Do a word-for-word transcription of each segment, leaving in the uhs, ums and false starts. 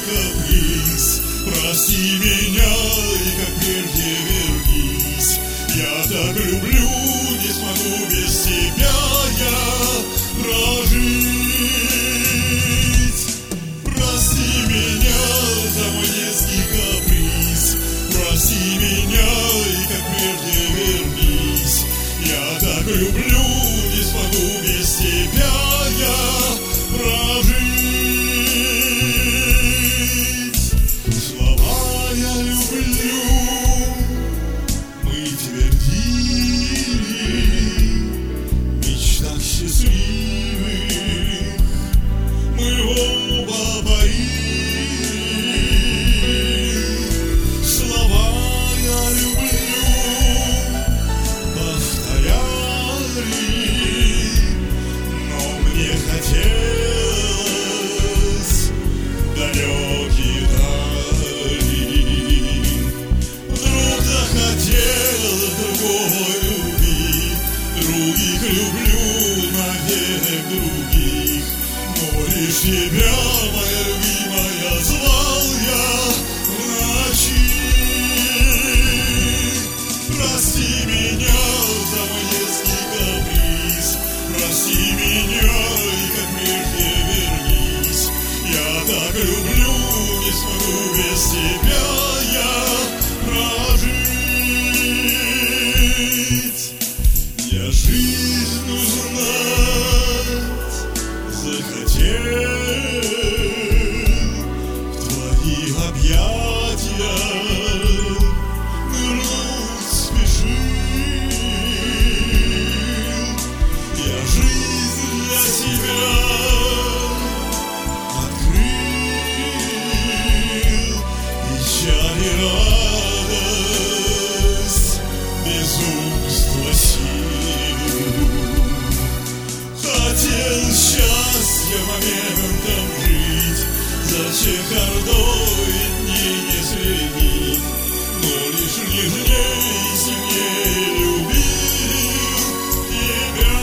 каприз. Прости меня и как прежде вернись. Я так люблю, не смогу без тебя я прожить. Прости меня за мой детский каприз. Прости меня и как прежде вернись. Я так люблю, не смогу без тебя я прожить. Слова я люблю мы твердили в мечтах счастливых. Мы оба поили. Слова я люблю повторяли, но мне хотелось далекие дали. Вдруг захотел другой любви, других люблю навек других, но лишь тебя, моя любимая, звал я в ночи. Прости меня за мой детский каприз. Прости меня и как прежде вернись. Я так люблю, не смогу без тебя я прожить. Я жизнь узнать захотел, в твои объятия нырнуть спешил. Я жизнь для тебя открыл, печаль и радость, безумство сил. Хотел счастья моментом жить, за чехардой дней не следить, но лишь нежней и сильней любил тебя.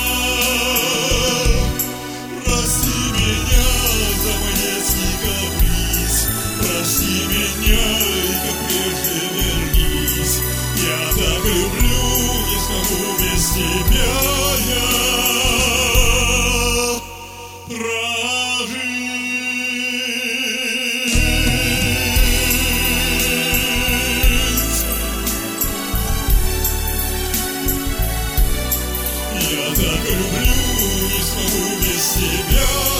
Прости меня за мой детский каприз. Прости меня и как прежде вернись. Я так люблю, не смогу без тебя я прожить. Я так люблю, не смогу без тебя.